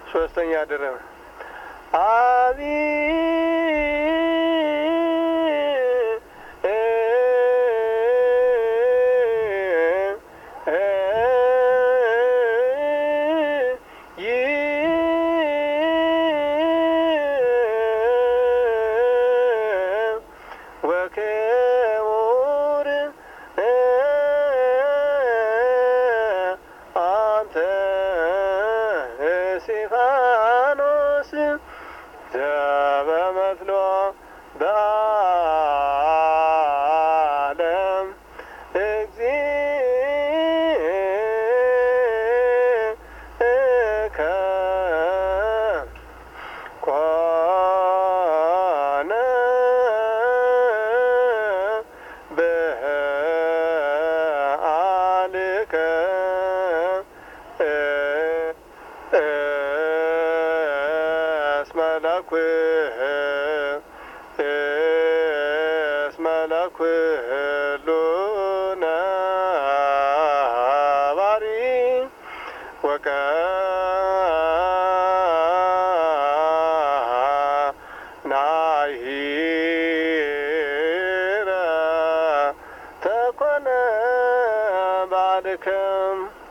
ሶስተኛ ድርብ አቢ ወክቡር አንተ እስጢፋኖስ ዘበመስሎ በዓለም እግዚእከ ኮነ በዓልከ እስመ ለኩሉ ነባሪ ወቀናሂረ ተኮነ ባልከ